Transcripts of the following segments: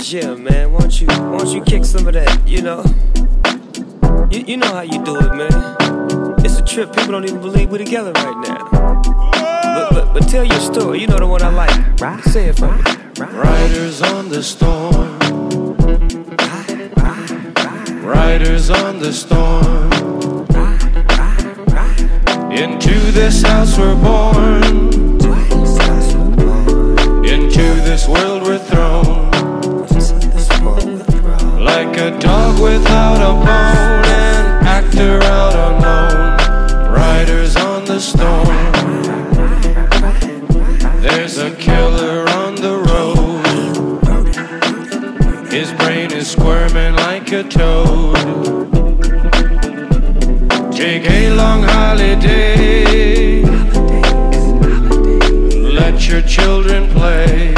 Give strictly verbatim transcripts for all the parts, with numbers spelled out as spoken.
Jim, man, why don't you, why don't you kick some of that, you know? You, you know how you do it, man. It's a trip, people don't even believe we're together right now. But, but, but tell your story, you know the one I like. Say it for me. Riders on the storm. Riders on the storm. Into this house we're born. Into this world we're thrown. Like a dog without a bone, an actor out alone. Riders on the storm. There's a killer on the road. His brain is squirming like a toad. Take a long holiday. Let your children play.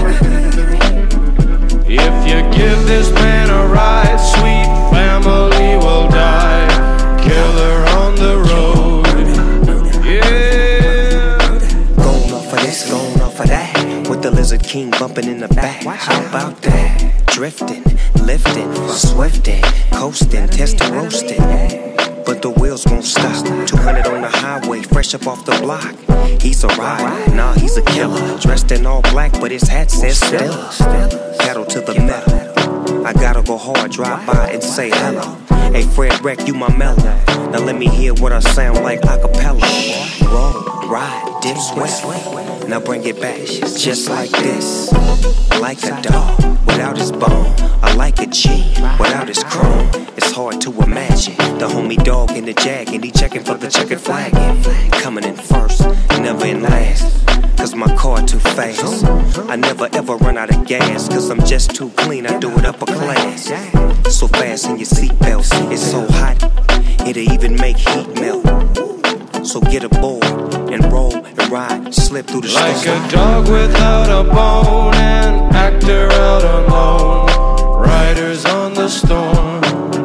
If you give this man a ride, sweet family will die. Killer on the road. Yeah. Going off of this, going off of that. With the Lizard King bumping in the back. How about that? Drifting, lifting, swifting, coasting, testing, roasting. But the wheels won't stop. two hundred on the highway, fresh up off the block. He's a rider, nah, he's a killer. Dressed in all black, but his hat says Stella. Pedal to the metal. I gotta go hard, drive by and say hello. Hey, Fred Wreck, you my mellow. Now let me hear what I sound like a cappella. Roll, ride, dip, sweat. Now bring it back, just like this. Like a dog without his bone. I like a G without his chrome. It's hard to imagine the homie dog in the jag, and he checking for the checkered flag. Coming in first, never in last. Cause my car too fast. I never ever run out of gas. Cause I'm just too clean, I do it upper class. So fast in your seatbelts, it's so hot, it'll even make heat melt. So get aboard and roll and ride, slip through the storm. Like a dog without a bone, an actor out alone. Riders on the storm.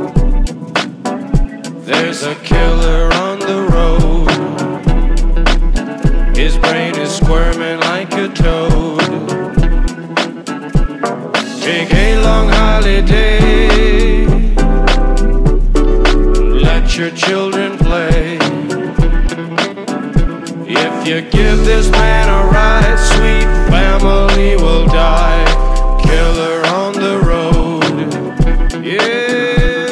There's a killer on the road. His brain is squirming like a toad. Take a long holiday. Let your children play. If you give this man a ride, sweet family will die. Killer on the road. Yeah.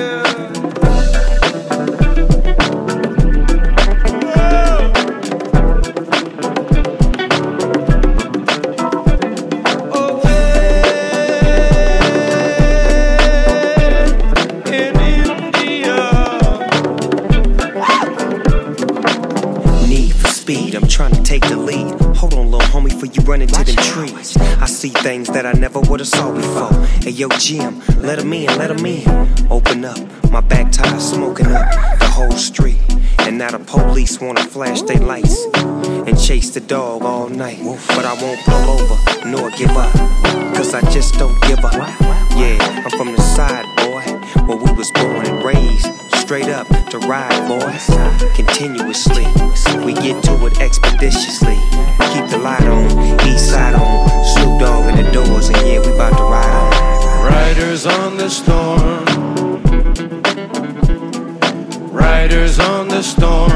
I'm trying to take the lead. Hold on, little homie, before you run into them trees. I see things that I never would've saw before. Hey, yo, Jim, let him in, let him in. Open up, my back tire smoking up the whole street. And now the police wanna flash their lights and chase the dog all night. But I won't pull over, nor give up, cause I just don't give up. Yeah, I'm from the side, boy, where we was born and raised. Straight up to ride, boys, continuously. We get to it expeditiously. Keep the light on, east side on. Snoop Dogg in the doors, and yeah, we about to ride on. Riders on the storm. Riders on the storm.